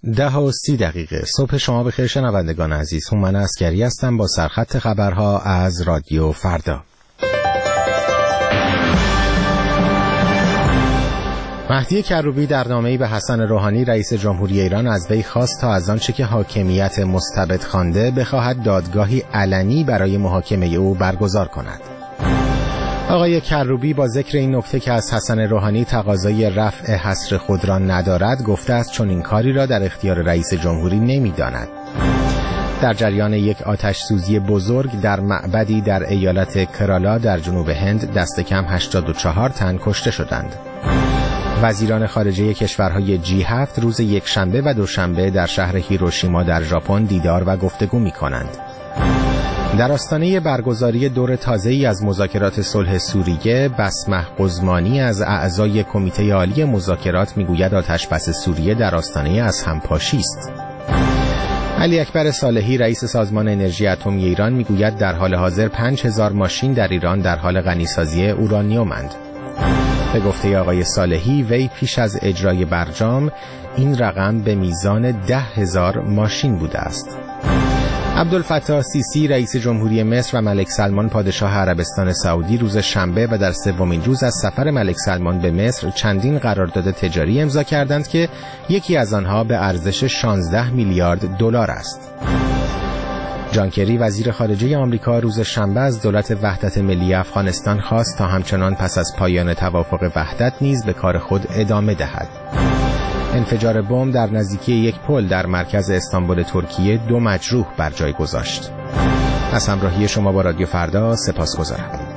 10:30 صبح شما بخیر شنوندگان عزیز. هومن عسگری هستم با سرخط خبرها از رادیو فردا. مهدی کروبی در نامه‌ای به حسن روحانی رئیس جمهوری ایران از وی خواست تا از آنچه که حاکمیت مستبد خوانده بخواهد دادگاهی علنی برای محاکمه او برگزار کند. آقای کروبی با ذکر این نکته که از حسن روحانی تقاضای رفع حصر خود را ندارد گفته است چون این کاری را در اختیار رئیس جمهوری نمی‌داند. در جریان یک آتش سوزی بزرگ در معبدی در ایالت کرالا در جنوب هند دست کم 84 تن کشته شدند. وزیران خارجه کشورهای G7 روز یکشنبه و دوشنبه در شهر هیروشیما در ژاپن دیدار و گفتگو می‌کنند. در آستانه برگزاری دور تازه‌ای از مذاکرات صلح سوریه، بسمه قزمانی از اعضای کمیته عالی مذاکرات میگوید آتش‌بس سوریه در آستانه از همپاشی است. علی اکبر صالحی رئیس سازمان انرژی اتمی ایران میگوید در حال حاضر 5000 ماشین در ایران در حال غنیسازی اورانیومند. به گفته آقای صالحی وی پیش از اجرای برجام این رقم به میزان 10,000 ماشین بوده است. عبدالفتاح سیسی رئیس جمهوری مصر و ملک سلمان پادشاه عربستان سعودی روز شنبه و در سومین روز از سفر ملک سلمان به مصر چندین قرارداد تجاری امضا کردند که یکی از آنها به ارزش 16 میلیارد دلار است. جان کری وزیر خارجه آمریکا روز شنبه از دولت وحدت ملی افغانستان خواست تا همچنان پس از پایان توافق وحدت نیز به کار خود ادامه دهد. انفجار بمب در نزدیکی یک پل در مرکز استانبول ترکیه 2 مجروح بر جای گذاشت. از همراهی شما با رادیو فردا سپاسگزارم.